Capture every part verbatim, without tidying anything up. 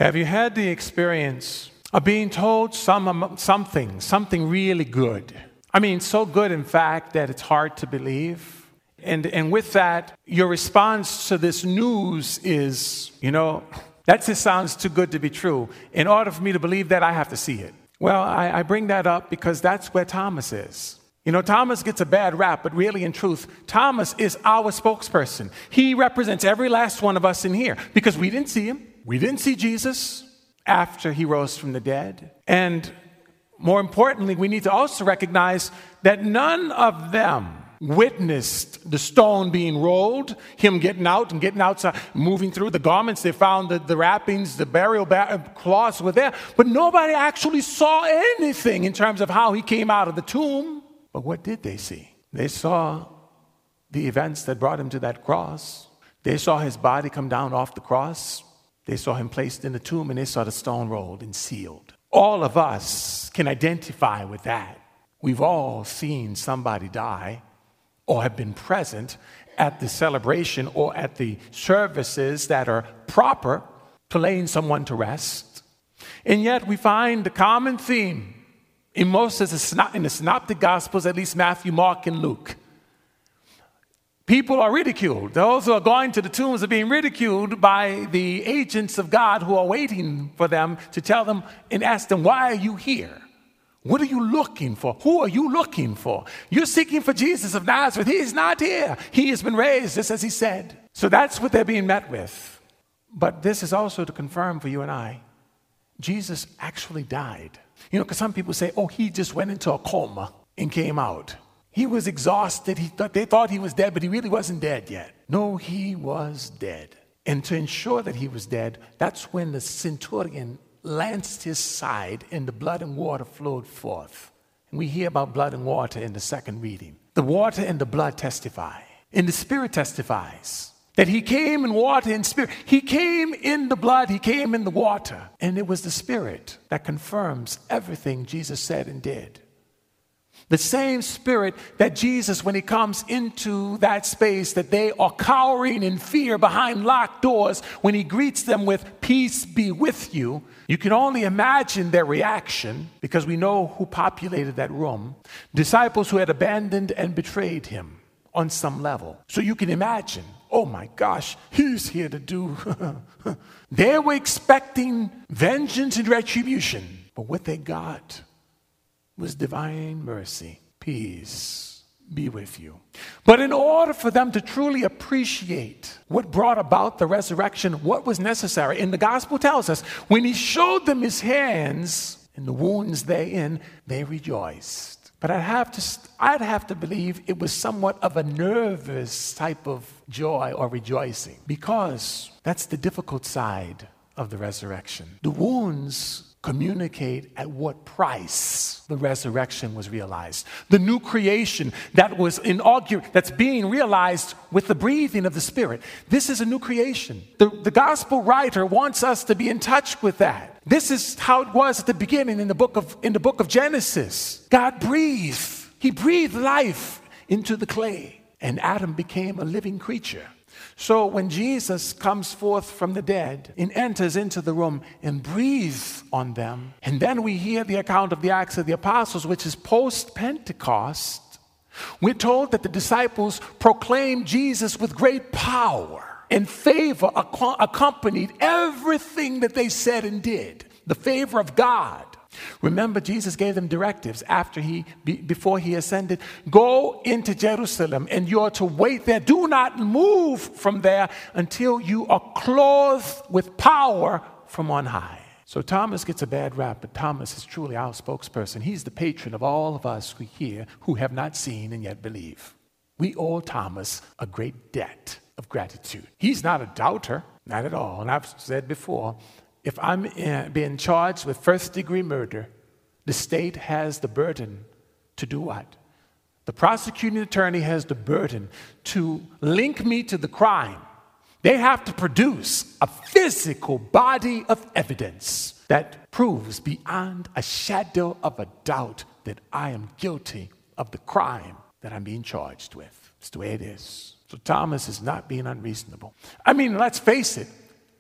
Have you had the experience of being told some, something, something really good? I mean, so good, in fact, that it's hard to believe. And, and with that, your response to this news is, you know, that just sounds too good to be true. In order for me to believe that, I have to see it. Well, I, I bring that up because that's where Thomas is. You know, Thomas gets a bad rap, but really, in truth, Thomas is our spokesperson. He represents every last one of us in here because we didn't see him. We didn't see Jesus after he rose from the dead. And more importantly, we need to also recognize that none of them witnessed the stone being rolled, him getting out and getting outside, moving through the garments. They found the, the wrappings, the burial ba- cloths were there. But nobody actually saw anything in terms of how he came out of the tomb. But what did they see? They saw the events that brought him to that cross. They saw his body come down off the cross. They saw him placed in the tomb, and they saw the stone rolled and sealed. All of us can identify with that. We've all seen somebody die or have been present at the celebration or at the services that are proper to laying someone to rest. And yet we find the common theme in most of the, in the synoptic gospels, at least Matthew, Mark, and Luke. People are ridiculed. Those who are going to the tombs are being ridiculed by the agents of God who are waiting for them to tell them and ask them, why are you here? What are you looking for? Who are you looking for? You're seeking for Jesus of Nazareth. He is not here. He has been raised, just as he said. So that's what they're being met with. But this is also to confirm for you and I, Jesus actually died. You know, because some people say, oh, he just went into a coma and came out. He was exhausted. He thought, they thought he was dead, but he really wasn't dead yet. No, he was dead. And to ensure that he was dead, that's when the centurion lanced his side and the blood and water flowed forth. And we hear about blood and water in the second reading. The water and the blood testify. And the Spirit testifies that he came in water and spirit. He came in the blood. He came in the water. And it was the Spirit that confirms everything Jesus said and did. The same Spirit that Jesus, when he comes into that space, that they are cowering in fear behind locked doors, when he greets them with, peace be with you, you can only imagine their reaction because we know who populated that room. Disciples who had abandoned and betrayed him on some level. So you can imagine, oh my gosh, he's here to do. They were expecting vengeance and retribution, but what they got was divine mercy. Peace be with you. But in order for them to truly appreciate what brought about the resurrection, what was necessary, and the gospel tells us, when he showed them his hands and the wounds therein, they rejoiced. But I'd have to, I'd have to believe it was somewhat of a nervous type of joy or rejoicing, because that's the difficult side of the resurrection. The wounds communicate at what price the resurrection was realized. The new creation that was inaugurated, that's being realized with the breathing of the Spirit. This is a new creation. The, the gospel writer wants us to be in touch with that. This is how it was at the beginning in the book of, in the book of Genesis. God breathed. He breathed life into the clay, and Adam became a living creature. So when Jesus comes forth from the dead and enters into the room and breathes on them, and then we hear the account of the Acts of the Apostles, which is post-Pentecost, we're told that the disciples proclaimed Jesus with great power and favor accompanied everything that they said and did. The favor of God. Remember, Jesus gave them directives after he, be, before he ascended. Go into Jerusalem and you're to wait there. Do not move from there until you are clothed with power from on high. So Thomas gets a bad rap, but Thomas is truly our spokesperson. He's the patron of all of us who here who have not seen and yet believe. We owe Thomas a great debt of gratitude. He's not a doubter, not at all. And I've said before, if I'm being charged with first-degree murder, the state has the burden to do what? The prosecuting attorney has the burden to link me to the crime. They have to produce a physical body of evidence that proves beyond a shadow of a doubt that I am guilty of the crime that I'm being charged with. It's the way it is. So Thomas is not being unreasonable. I mean, let's face it.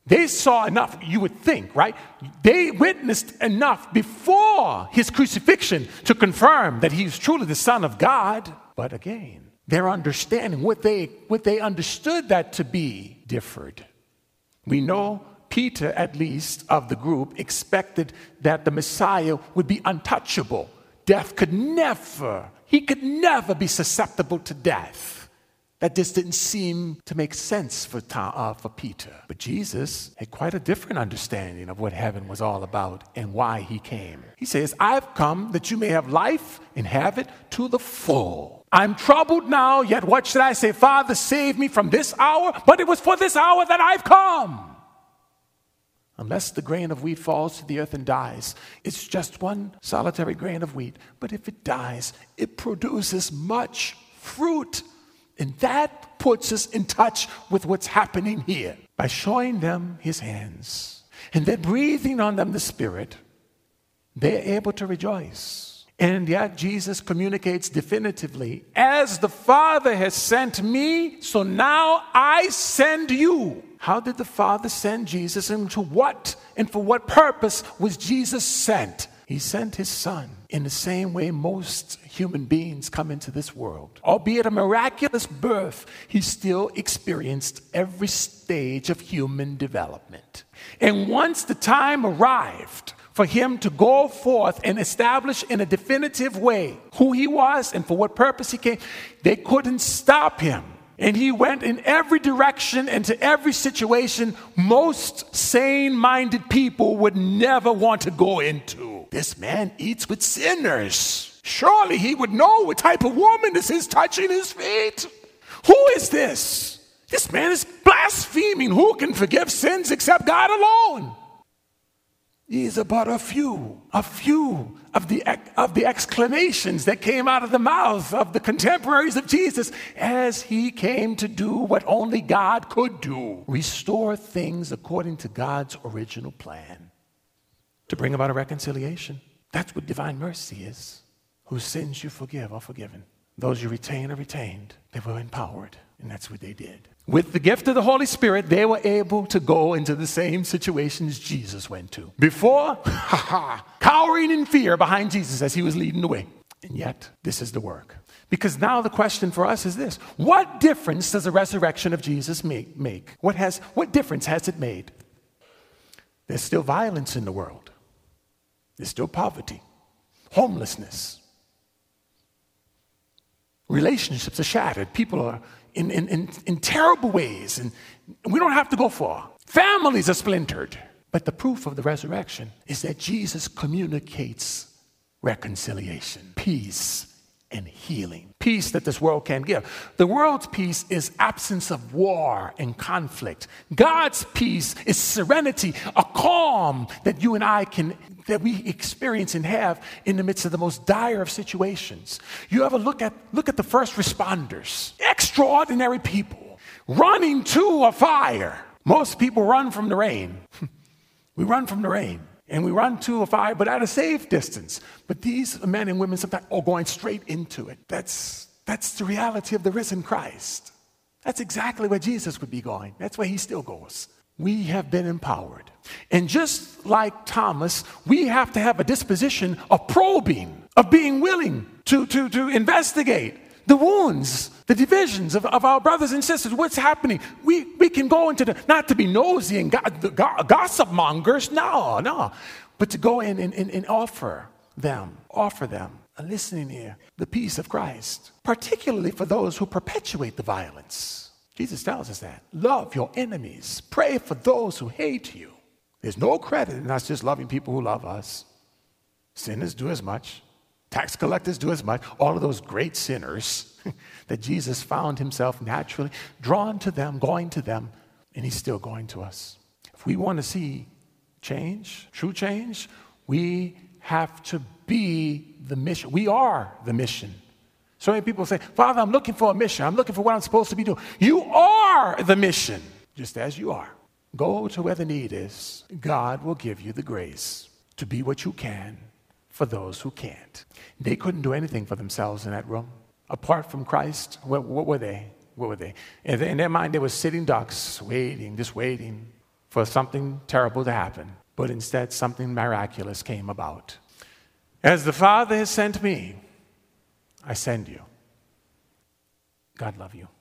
They saw enough, you would think, right? They witnessed enough before his crucifixion to confirm that he was truly the Son of God. But again, their understanding, what they, what they understood that to be, differed. We know Peter, at least, of the group, expected that the Messiah would be untouchable. Death could never, he could never be susceptible to death. That just didn't seem to make sense for, uh, for Peter. But Jesus had quite a different understanding of what heaven was all about and why he came. He says, I've come that you may have life and have it to the full. I'm troubled now, yet what should I say? Father, save me from this hour, but it was for this hour that I've come. Unless the grain of wheat falls to the earth and dies, it's just one solitary grain of wheat. But if it dies, it produces much fruit. And that puts us in touch with what's happening here. By showing them his hands and then breathing on them the Spirit, they're able to rejoice. And yet Jesus communicates definitively, as the Father has sent me, so now I send you. How did the Father send Jesus, and to what and for what purpose was Jesus sent? He sent his Son in the same way most human beings come into this world. Albeit a miraculous birth, he still experienced every stage of human development. And once the time arrived for him to go forth and establish in a definitive way who he was and for what purpose he came, they couldn't stop him. And he went in every direction and to every situation most sane-minded people would never want to go into. This man eats with sinners. Surely he would know what type of woman this is touching his feet. Who is this? This man is blaspheming. Who can forgive sins except God alone? These are but a few, a few of the, of the exclamations that came out of the mouths of the contemporaries of Jesus as he came to do what only God could do. Restore things according to God's original plan. To bring about a reconciliation. That's what divine mercy is. Whose sins you forgive are forgiven. Those you retain are retained. They were empowered. And that's what they did. With the gift of the Holy Spirit, they were able to go into the same situations Jesus went to. Before, ha ha, cowering in fear behind Jesus as he was leading the way. And yet, this is the work. Because now the question for us is this. What difference does the resurrection of Jesus make? What has, what difference has it made? There's still violence in the world. There's still poverty, homelessness. Relationships are shattered. People are in, in, in, in terrible ways, and we don't have to go far. Families are splintered. But the proof of the resurrection is that Jesus communicates reconciliation, peace, and healing. Peace that this world can't give. The world's peace is absence of war and conflict. God's peace is serenity, a calm that you and I can, that we experience and have in the midst of the most dire of situations. You ever look at, look at the first responders, extraordinary people, running to a fire. Most people run from the rain. We run from the rain. And we run to a fire, but at a safe distance. But these men and women sometimes are going straight into it. That's, that's the reality of the risen Christ. That's exactly where Jesus would be going. That's where he still goes. We have been empowered. And just like Thomas, we have to have a disposition of probing, of being willing to, to, to investigate the wounds, the divisions of, of our brothers and sisters. What's happening? We we can go into the, not to be nosy and go, the, go, gossip mongers, no, no. But to go in and, and, and offer them, offer them a listening ear, the peace of Christ, particularly for those who perpetuate the violence. Jesus tells us that. Love your enemies. Pray for those who hate you. There's no credit in us just loving people who love us. Sinners do as much. Tax collectors do as much. All of those great sinners that Jesus found himself naturally drawn to them, going to them, and he's still going to us. If we want to see change, true change, we have to be the mission. We are the mission. So many people say, Father, I'm looking for a mission. I'm looking for what I'm supposed to be doing. You are the mission, just as you are. Go to where the need is. God will give you the grace to be what you can for those who can't. They couldn't do anything for themselves in that room. Apart from Christ, what, what were they? What were they? In their mind, they were sitting ducks, waiting, just waiting for something terrible to happen, but instead something miraculous came about. As the Father has sent me, I send you. God love you.